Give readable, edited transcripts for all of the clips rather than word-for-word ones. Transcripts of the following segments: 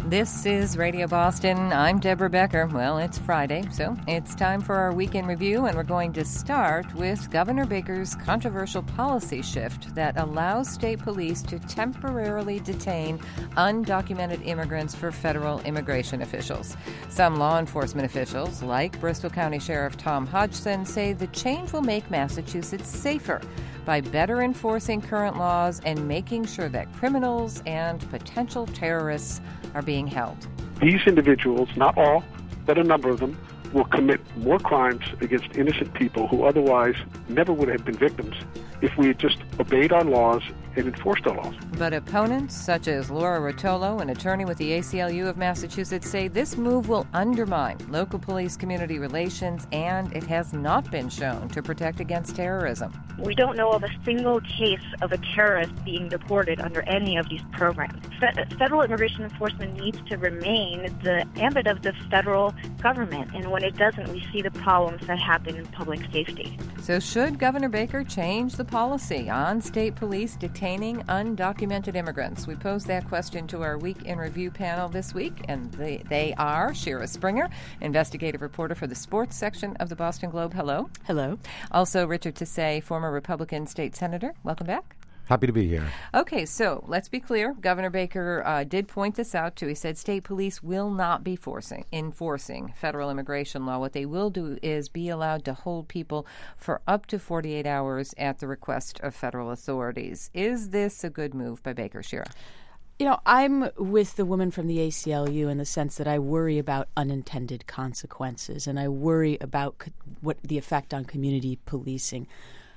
This is Radio Boston. I'm Deborah Becker. Well, it's Friday, so it's time for our weekend review, and we're going to start with Governor Baker's controversial policy shift that allows state police to temporarily detain undocumented immigrants for federal immigration officials. Some law enforcement officials, like Bristol County Sheriff Tom Hodgson, say the change will make Massachusetts safer by better enforcing current laws and making sure that criminals and potential terrorists are being held. These individuals, not all, but a number of them, will commit more crimes against innocent people who otherwise never would have been victims if we had just obeyed our laws and enforced our laws. But opponents, such as Laura Rotolo, an attorney with the ACLU of Massachusetts, say this move will undermine local police community relations, and it has not been shown to protect against terrorism. We don't know of a single case of a terrorist being deported under any of these programs. Federal immigration enforcement needs to remain the ambit of the federal government, and when it doesn't, we see the problems that happen in public safety. So should Governor Baker change the policy on state police detaining undocumented immigrants? We posed that question to our Week in Review panel this week, and they are Shira Springer, investigative reporter for the sports section of the Boston Globe. Hello. Hello. Also Richard Tassay, former Republican state senator. Welcome back. Happy to be here. Okay, so let's be clear. Governor Baker did point this out, too. He said state police will not be enforcing federal immigration law. What they will do is be allowed to hold people for up to 48 hours at the request of federal authorities. Is this a good move by Baker, Shira? You know, I'm with the woman from the ACLU in the sense that I worry about unintended consequences, and I worry about what the effect on community policing.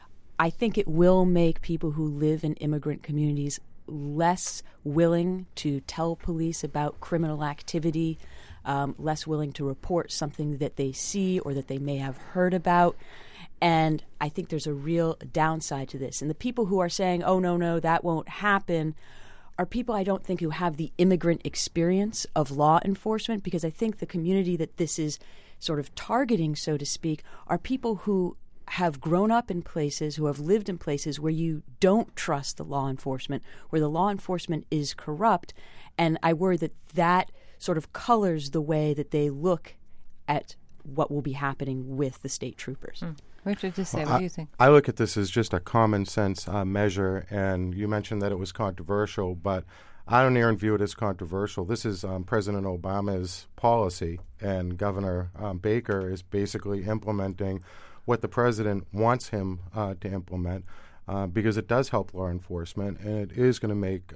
I think it will make people who live in immigrant communities less willing to tell police about criminal activity, less willing to report something that they see or that they may have heard about. And I think there's a real downside to this. And the people who are saying, oh, no, that won't happen, are people I don't think who have the immigrant experience of law enforcement, because I think the community that this is sort of targeting, so to speak, are people who have grown up in places, who have lived in places where you don't trust the law enforcement, where the law enforcement is corrupt. And I worry that that sort of colors the way that they look at what will be happening with the state troopers. Richard, just say, what do you think? I look at this as just a common sense measure, and you mentioned that it was controversial, but I don't even view it as controversial. This is President Obama's policy, and Governor Baker is basically implementing what the president wants him to implement, because it does help law enforcement, and it is going to make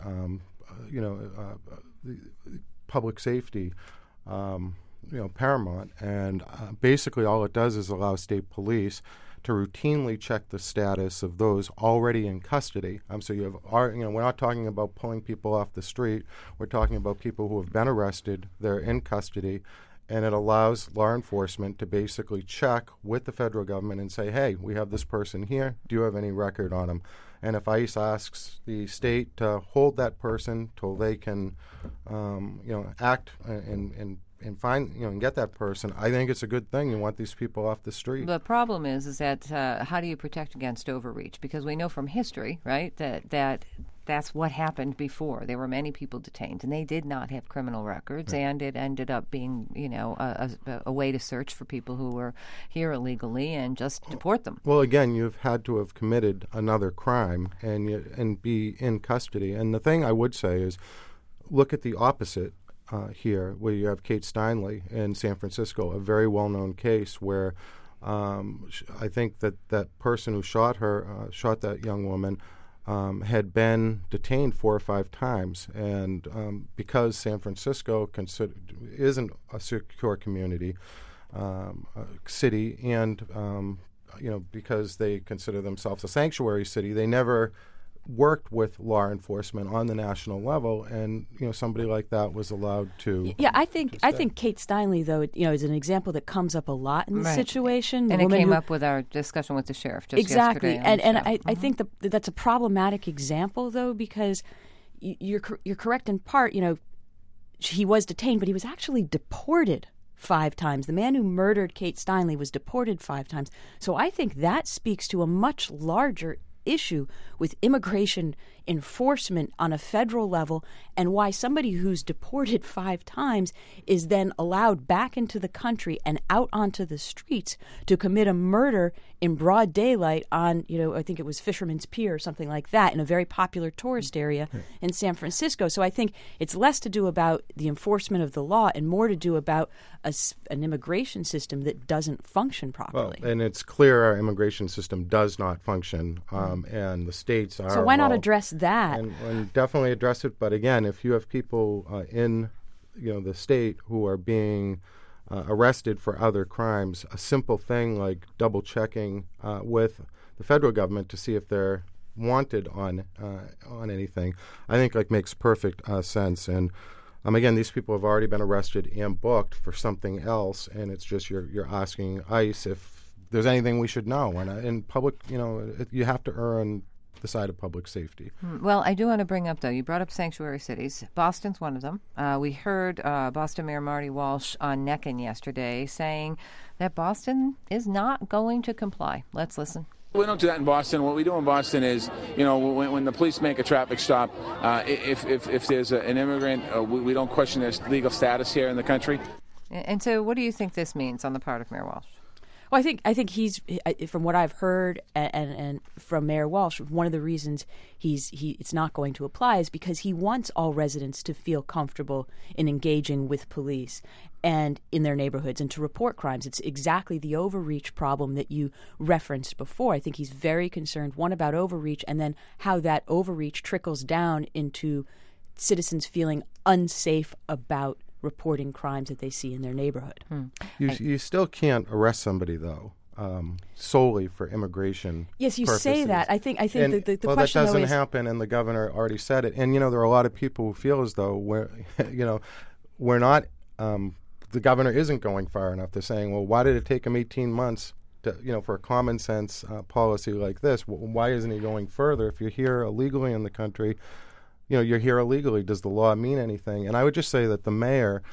public safety paramount. And basically all it does is allow state police to routinely check the status of those already in custody. So you have, we're not talking about pulling people off the street. We're talking about people who have been arrested. They're in custody. And it allows law enforcement to basically check with the federal government and say, hey, we have this person here. Do you have any record on him? And if ICE asks the state to hold that person till they can, act and find, and get that person, I think it's a good thing. You want these people off the street. The problem is that how do you protect against overreach? Because we know from history, right, that's what happened before. There were many people detained, and they did not have criminal records, right. And it ended up being, a way to search for people who were here illegally and just deport them. Well, again, you've had to have committed another crime and be in custody. And the thing I would say is, look at the opposite here, where you have Kate Steinle in San Francisco, a very well-known case where I think that person who shot that young woman, had been detained 4 or 5 times, and because San Francisco isn't a secure community city, and because they consider themselves a sanctuary city, they never worked with law enforcement on the national level, and somebody like that was allowed to. Yeah, I think Kate Steinle, though, is an example that comes up a lot in this situation. And it came up with our discussion with the sheriff just exactly. yesterday. And I think that's a problematic example, though, because you're correct in part. He was detained, but he was actually deported 5 times. The man who murdered Kate Steinle was deported 5 times. So I think that speaks to a much larger issue with immigration enforcement on a federal level, and why somebody who's deported 5 times is then allowed back into the country and out onto the streets to commit a murder in broad daylight on, I think it was Fisherman's Pier or something like that, in a very popular tourist area in San Francisco. So I think it's less to do about the enforcement of the law and more to do about an immigration system that doesn't function properly. Well, and it's clear our immigration system does not function, and the states are. So why not address that? And definitely address it. But again, if you have people in the state who are being arrested for other crimes, a simple thing like double checking with the federal government to see if they're wanted on anything, I think makes perfect sense. And again, these people have already been arrested and booked for something else, and it's just you're asking ICE if there's anything we should know. And in public, you have to err on the side of public safety. Well, I do want to bring up, though, you brought up sanctuary cities. Boston's one of them. We heard Boston Mayor Marty Walsh on Neckin yesterday saying that Boston is not going to comply. Let's listen. We don't do that in Boston. What we do in Boston is, when the police make a traffic stop, if there's an immigrant, we don't question their legal status here in the country. And so what do you think this means on the part of Mayor Walsh? Well, I think he's, from what I've heard and from Mayor Walsh, one of the reasons it's not going to apply is because he wants all residents to feel comfortable in engaging with police and in their neighborhoods and to report crimes. It's exactly the overreach problem that you referenced before. I think he's very concerned, one, about overreach, and then how that overreach trickles down into citizens feeling unsafe about reporting crimes that they see in their neighborhood. You still can't arrest somebody, though, solely for immigration Yes, you purposes. Say that. I think the question, that doesn't happen, and the governor already said it. And, there are a lot of people who feel as though we're not the governor isn't going far enough. They're saying, well, why did it take him 18 months to, for a common sense policy like this? Why isn't he going further? If you're here illegally in the country, you're here illegally. Does the law mean anything? And I would just say that the mayor,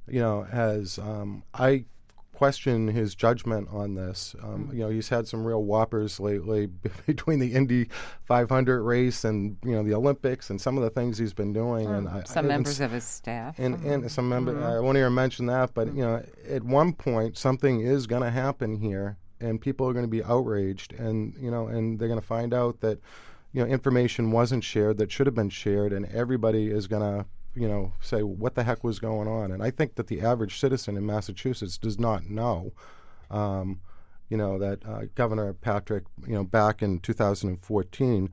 has I question his judgment on this. He's had some real whoppers lately between the Indy 500 race and the Olympics and some of the things he's been doing. And some members of his staff and some members. I won't even mention that, but at one point something is going to happen here, and people are going to be outraged, and and they're going to find out that information wasn't shared that should have been shared, and everybody is going to say, what the heck was going on? And I think that the average citizen in Massachusetts does not know, that Governor Patrick, back in 2014,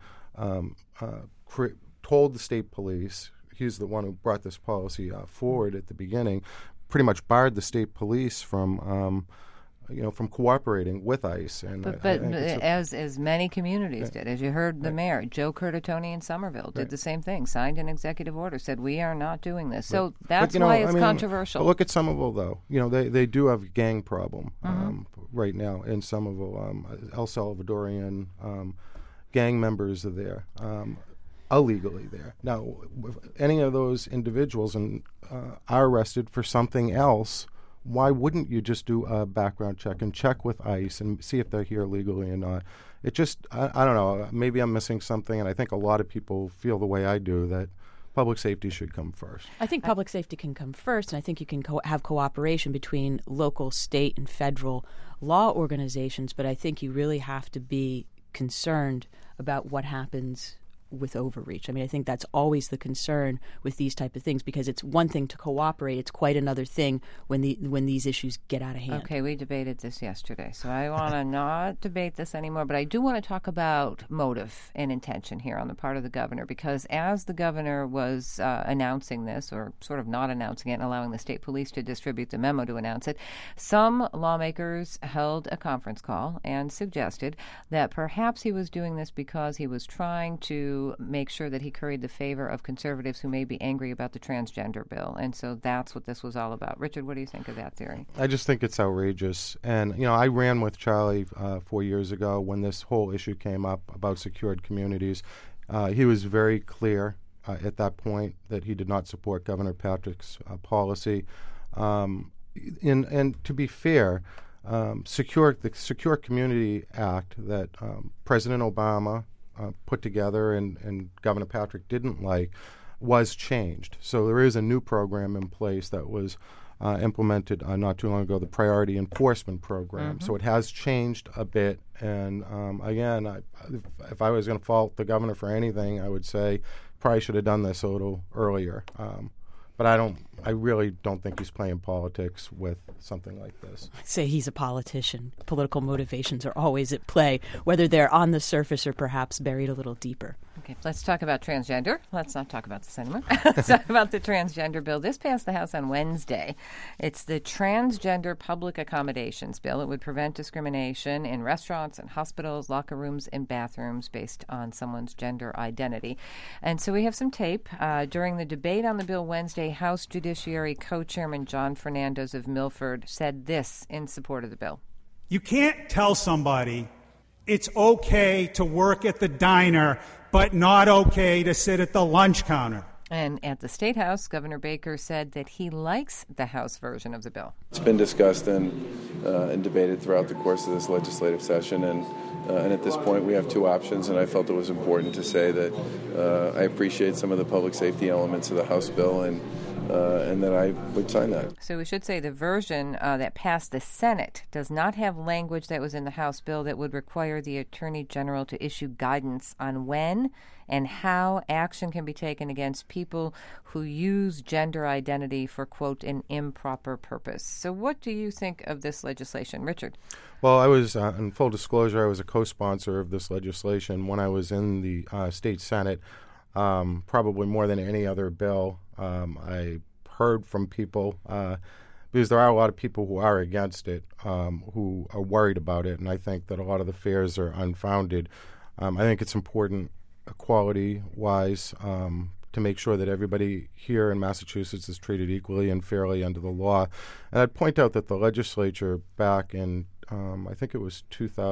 told the state police, he's the one who brought this policy forward at the beginning, pretty much barred the state police from cooperating with ICE. And but as many communities did, as you heard the mayor, Joe Curtatone in Somerville did the same thing, signed an executive order, said we are not doing this. So that's why it's controversial. But look at Somerville, though. They do have a gang problem right now in Somerville. El Salvadorian gang members are there. Illegally there. Now, if any of those individuals are arrested for something else, why wouldn't you just do a background check and check with ICE and see if they're here legally or not? It just, I don't know, maybe I'm missing something, and I think a lot of people feel the way I do, that public safety should come first. I think public safety can come first, and I think you can have cooperation between local, state, and federal law organizations, but I think you really have to be concerned about what happens with overreach. I mean, I think that's always the concern with these type of things, because it's one thing to cooperate, it's quite another thing when these issues get out of hand. Okay, we debated this yesterday, so I want to not debate this anymore, but I do want to talk about motive and intention here on the part of the governor, because as the governor was announcing this, or sort of not announcing it and allowing the state police to distribute the memo to announce it, some lawmakers held a conference call and suggested that perhaps he was doing this because he was trying to make sure that he curried the favor of conservatives who may be angry about the transgender bill. And so that's what this was all about. Richard, what do you think of that theory? I just think it's outrageous. And, I ran with Charlie 4 years ago when this whole issue came up about secured communities. He was very clear at that point that he did not support Governor Patrick's policy. And to be fair, the Secure Community Act that President Obama put together and Governor Patrick didn't like was changed. So there is a new program in place that was implemented not too long ago, the Priority Enforcement Program. So it has changed a bit. And again, if I was going to fault the governor for anything, I would say probably should have done this a little earlier. But I really don't think he's playing politics with something like this. I'd say he's a politician. Political motivations are always at play, whether they're on the surface or perhaps buried a little deeper. Okay, let's talk about transgender. Let's not talk about this anymore. Let's talk about the transgender bill. This passed the House on Wednesday. It's the Transgender Public Accommodations Bill. It would prevent discrimination in restaurants and hospitals, locker rooms, and bathrooms based on someone's gender identity. And so we have some tape. During the debate on the bill Wednesday, House Judiciary Co-Chairman John Fernandez of Milford said this in support of the bill. You can't tell somebody it's okay to work at the diner, but not okay to sit at the lunch counter. And at the State House, Governor Baker said that he likes the House version of the bill. It's been discussed and debated throughout the course of this legislative session, and at this point we have two options, and I felt it was important to say that I appreciate some of the public safety elements of the House bill and that I would sign that. So we should say the version that passed the Senate does not have language that was in the House bill that would require the Attorney General to issue guidance on when and how action can be taken against people who use gender identity for, quote, an improper purpose. So what do you think of this legislation? Richard? Well, I was, in full disclosure, I was a co-sponsor of this legislation when I was in the state Senate. Probably more than any other bill. I heard from people, because there are a lot of people who are against it, who are worried about it, and I think that a lot of the fears are unfounded. I think it's important, equality-wise, to make sure that everybody here in Massachusetts is treated equally and fairly under the law. And I'd point out that the legislature back in I think it was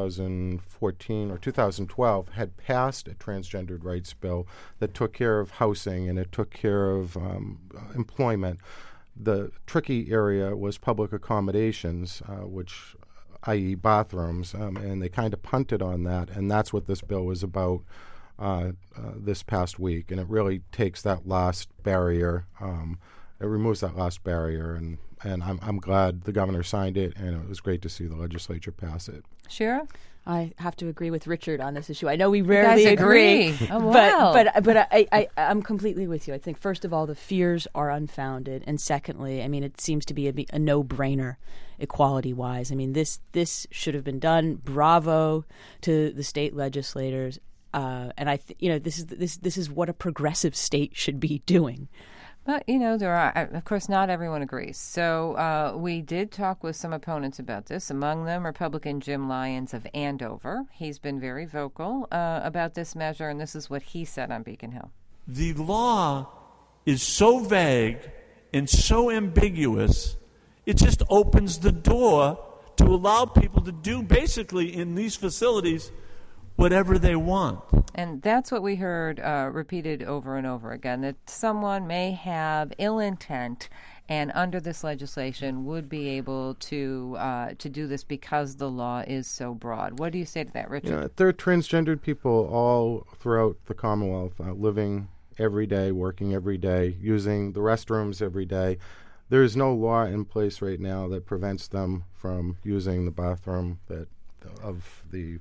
2014 or 2012, had passed a transgendered rights bill that took care of housing and it took care of employment. The tricky area was public accommodations, which, i.e. bathrooms, and they kind of punted on that, and that's what this bill was about this past week. And it really takes that last barrier, it removes that last barrier, and I'm glad the governor signed it, and it was great to see the legislature pass it. Shira? I have to agree with Richard on this issue. I know we rarely agree. Oh, wow. But I'm completely with you. I think, first of all, the fears are unfounded. And secondly, I mean, it seems to be a no-brainer equality-wise. I mean, this should have been done. Bravo to the state legislators. And this is what a progressive state should be doing. But, there are, of course, not everyone agrees. So we did talk with some opponents about this, among them Republican Jim Lyons of Andover. He's been very vocal about this measure, and this is what he said on Beacon Hill. The law is so vague and so ambiguous, it just opens the door to allow people to do basically in these facilities whatever they want. And that's what we heard repeated over and over again, that someone may have ill intent and under this legislation would be able to do this because the law is so broad. What do you say to that, Richard? Yeah, there are transgendered people all throughout the Commonwealth living every day, working every day, using the restrooms every day. There is no law in place right now that prevents them from using the bathroom of the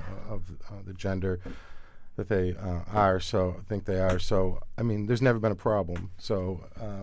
gender that they are. So I think they are. So I mean, there's never been a problem. So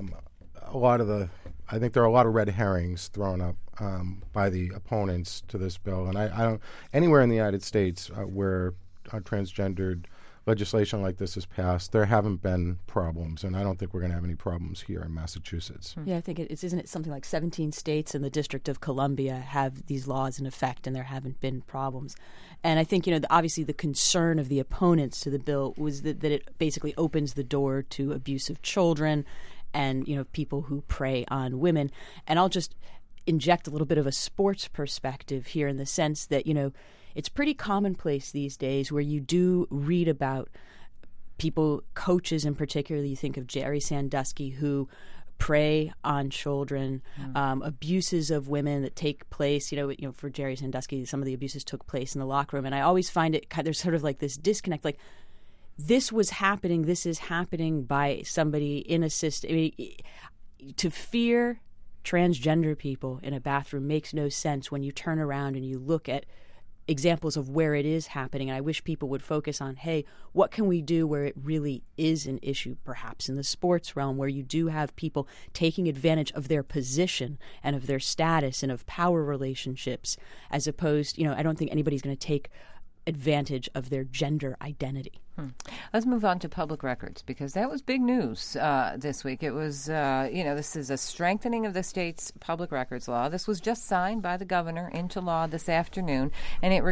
I think there are a lot of red herrings thrown up by the opponents to this bill. And I don't anywhere in the United States where transgendered legislation like this is passed, there haven't been problems, and I don't think we're going to have any problems here in Massachusetts. Yeah, I think isn't it something like 17 states and the District of Columbia have these laws in effect, and there haven't been problems. And I think, obviously the concern of the opponents to the bill was that it basically opens the door to abuse of children and, people who prey on women. And I'll just inject a little bit of a sports perspective here in the sense that, it's pretty commonplace these days where you do read about people, coaches in particular. You think of Jerry Sandusky, who prey on children, abuses of women that take place. For Jerry Sandusky, some of the abuses took place in the locker room, and I always find it there's sort of like this disconnect. Like, this was happening. This is happening by somebody in a system. I mean, to fear transgender people in a bathroom makes no sense when you turn around and you look at examples of where it is happening. And I wish people would focus on, hey, what can we do where it really is an issue, perhaps in the sports realm, where you do have people taking advantage of their position and of their status and of power relationships, as opposed, I don't think anybody's going to take advantage of their gender identity. Let's move on to public records, because that was big news this week. It was, this is a strengthening of the state's public records law. This was just signed by the governor into law this afternoon, and it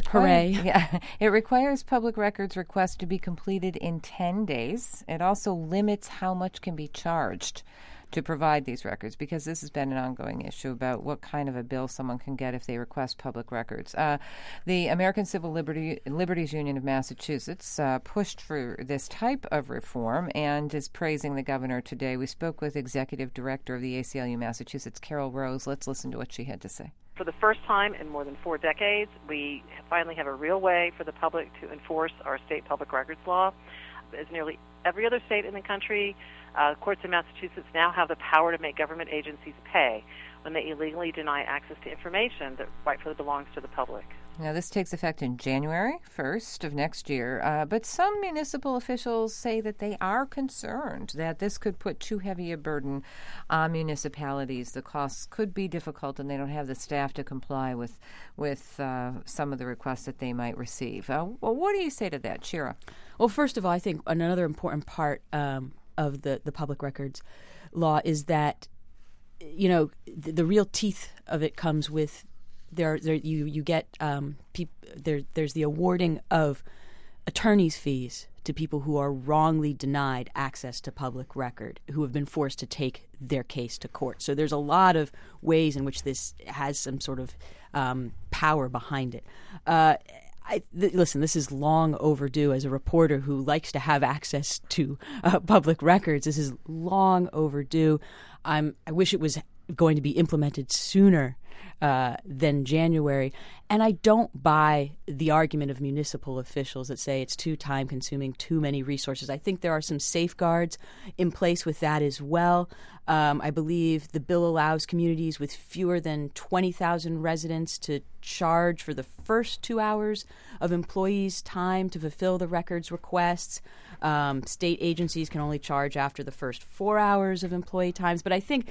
requires public records requests to be completed in 10 days. It also limits how much can be charged to provide these records, because this has been an ongoing issue about what kind of a bill someone can get if they request public records. The American Civil Liberties Union of Massachusetts pushed for this type of reform and is praising the governor today. We spoke with Executive Director of the ACLU Massachusetts, Carol Rose. Let's listen to what she had to say. For the first time in more than 4 decades, we finally have a real way for the public to enforce our state public records law. As nearly every other state in the country, courts in Massachusetts now have the power to make government agencies pay when they illegally deny access to information that rightfully belongs to the public. Now, this takes effect in January 1st of next year, but some municipal officials say that they are concerned that this could put too heavy a burden on municipalities. The costs could be difficult, and they don't have the staff to comply with some of the requests that they might receive. Well, what do you say to that, Shira? Well, first of all, I think another important part of the public records law is that, the real teeth of it comes with there's the awarding of attorney's fees to people who are wrongly denied access to public record, who have been forced to take their case to court. So there's a lot of ways in which this has some sort of power behind it. Listen, this is long overdue. As a reporter who likes to have access to public records, this is long overdue. I wish it was going to be implemented sooner than January. And I don't buy the argument of municipal officials that say it's too time-consuming, too many resources. I think there are some safeguards in place with that as well. I believe the bill allows communities with fewer than 20,000 residents to charge for the first 2 hours of employees' time to fulfill the records requests. State agencies can only charge after the first 4 hours of employee times. But I think,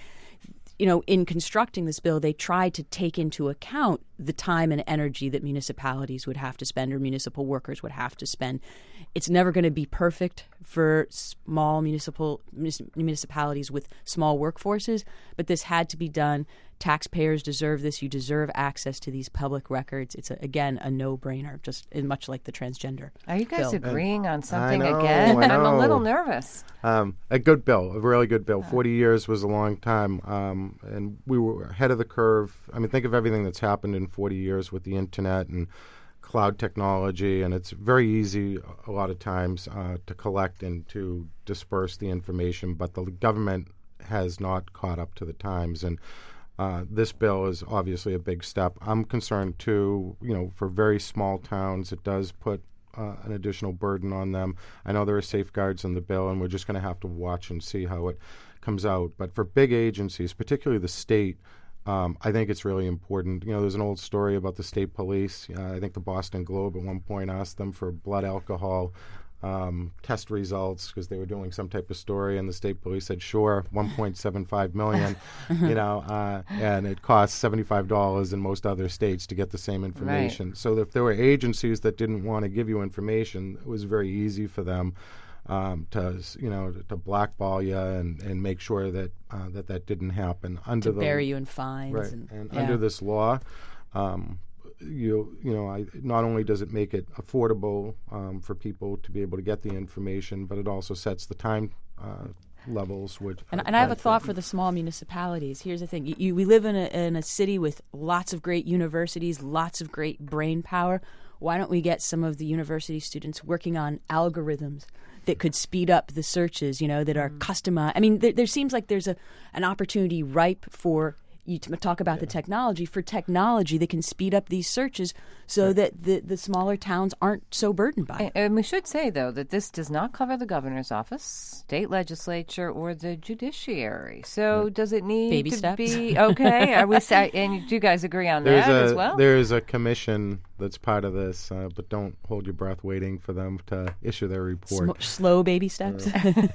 in constructing this bill, they tried to take into account the time and energy that municipalities would have to spend, or municipal workers would have to spend. It's never going to be perfect for small municipalities with small workforces, but this had to be done. Taxpayers deserve this. You deserve access to these public records. It's, again, a no-brainer, just much like the transgender Are you guys bill. agreeing on something I know, again? I know. I'm a little nervous. A good bill, a really good bill. 40 years was a long time, and we were ahead of the curve. I mean, think of everything that's happened in 40 years with the internet and cloud technology, and it's very easy a lot of times to collect and to disperse the information, but the government has not caught up to the times, and this bill is obviously a big step. I'm concerned too, for very small towns, it does put an additional burden on them. I know there are safeguards in the bill, and we're just going to have to watch and see how it comes out. But for big agencies, particularly the state, I think it's really important. There's an old story about the state police. I think the Boston Globe at one point asked them for blood alcohol test results because they were doing some type of story, and the state police said, sure, $1.75 million, and it costs $75 in most other states to get the same information. Right. So if there were agencies that didn't want to give you information, it was very easy for them to blackball you and make sure that that didn't happen. To bury you in fines. Right. And under this law, not only does it make it affordable for people to be able to get the information, but it also sets the time levels. And I have a thought for the small municipalities. Here's the thing. We live in a city with lots of great universities, lots of great brain power. Why don't we get some of the university students working on algorithms that could speed up the searches, that are customized. I mean, there seems like there's an opportunity ripe for you to talk about the technology that can speed up these searches so that the smaller towns aren't so burdened by it. And we should say, though, that this does not cover the governor's office, state legislature, or the judiciary. So does it need Baby to steps. be okay? And do you guys agree on that as well? There's a commission that's part of this, but don't hold your breath waiting for them to issue their report. Slow baby steps.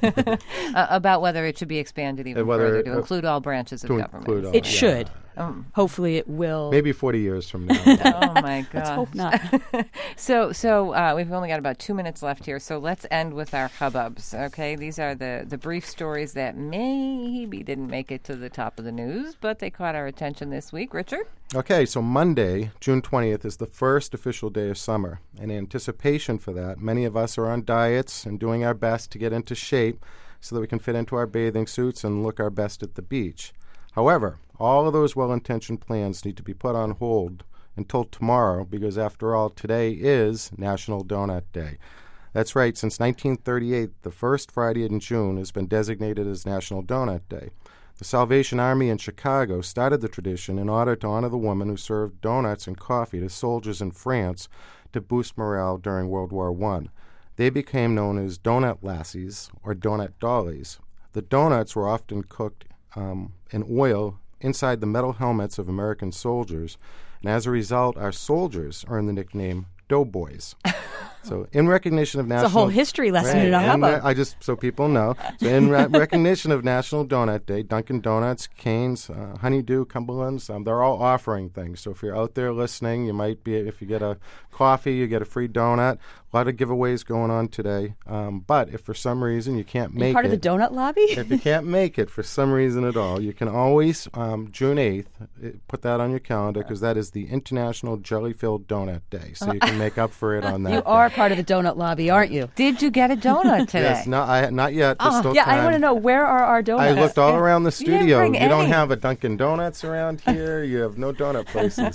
About whether it should be expanded even further to include all branches of government. It should. Hopefully it will. Maybe 40 years from now. Oh, my gosh. Let's hope not. So we've only got about 2 minutes left here, so let's end with our hubbubs, okay? These are the brief stories that maybe didn't make it to the top of the news, but they caught our attention this week. Richard? Okay, so Monday, June 20th, is the first official day of summer. In anticipation for that, many of us are on diets and doing our best to get into shape so that we can fit into our bathing suits and look our best at the beach. However, all of those well-intentioned plans need to be put on hold until tomorrow because, after all, today is National Donut Day. That's right. Since 1938, the first Friday in June has been designated as National Donut Day. The Salvation Army in Chicago started the tradition in order to honor the woman who served donuts and coffee to soldiers in France to boost morale during World War I. They became known as donut lassies or donut dollies. The donuts were often cooked in oil inside the metal helmets of American soldiers, and as a result, our soldiers earned the nickname Doughboys. So, in recognition of National... It's a whole history lesson in a hubbub. So people know. So, in recognition of National Donut Day, Dunkin' Donuts, Cane's, Honeydew, Cumberland's, they're all offering things. So, if you're out there listening, you might be, if you get a coffee, you get a free donut. A lot of giveaways going on today. But if for some reason you can't make it... part of the donut lobby? If you can't make it for some reason at all, you can always, June 8th, put that on your calendar because that is the International Jelly-Filled Donut Day. So you can make up for it on that You are part of the donut lobby, aren't you? Did you get a donut today? Yes, not yet. There's still time. I want to know, where are our donuts? I looked all around the studio. bring You don't any. have a Dunkin' Donuts around here. You have no donut places.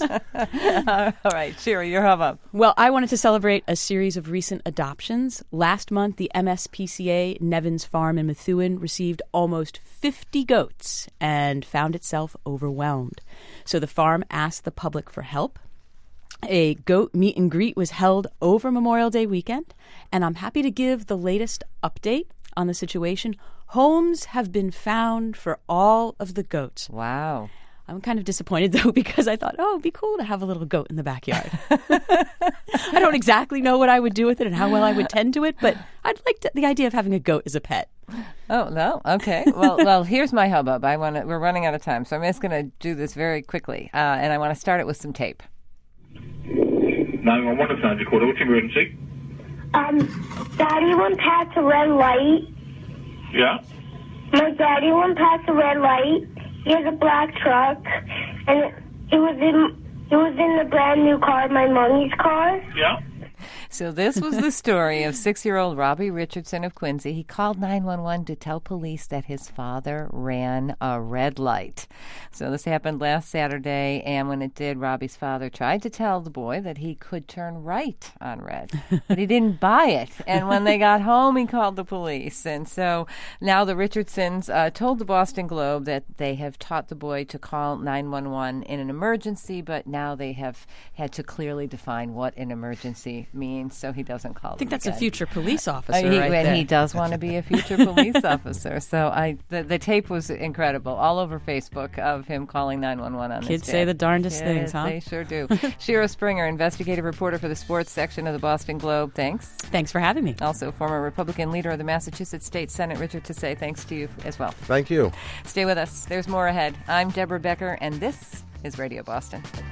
All right, Shira, your hubbub. Well, I wanted to celebrate a series of recent adoptions. Last month, the MSPCA Nevins Farm in Methuen received almost 50 goats and found itself overwhelmed. So the farm asked the public for help. A goat meet and greet was held over Memorial Day weekend, and I'm happy to give the latest update on the situation. Homes have been found for all of the goats. Wow. I'm kind of disappointed, though, because I thought, it'd be cool to have a little goat in the backyard. I don't exactly know what I would do with it and how well I would tend to it, but I'd like the idea of having a goat as a pet. Oh, no? Okay. Well, here's my hubbub. We're running out of time, so I'm just going to do this very quickly, and I want to start it with some tape. 911 is Sanjay Quarter. What's your emergency? Daddy went past a red light. Yeah? My daddy went past a red light. He has a black truck, and it was in the brand new car, my mommy's car. Yeah? So this was the story of 6-year-old Robbie Richardson of Quincy. He called 911 to tell police that his father ran a red light. So this happened last Saturday, and when it did, Robbie's father tried to tell the boy that he could turn right on red, but he didn't buy it. And when they got home, he called the police. And so now the Richardsons told the Boston Globe that they have taught the boy to call 911 in an emergency, but now they have had to clearly define what an emergency means. So he doesn't call them. I think that's again. a future police officer, right there. And he does want to be a future police officer. So the tape was incredible, all over Facebook, of him calling 911 on this Kids day. say the darndest things, huh? They sure do. Shira Springer, investigative reporter for the sports section of the Boston Globe. Thanks. Thanks for having me. Also, former Republican leader of the Massachusetts State Senate, Richard Tassay. Thanks to you as well. Thank you. Stay with us. There's more ahead. I'm Deborah Becker, and this is Radio Boston.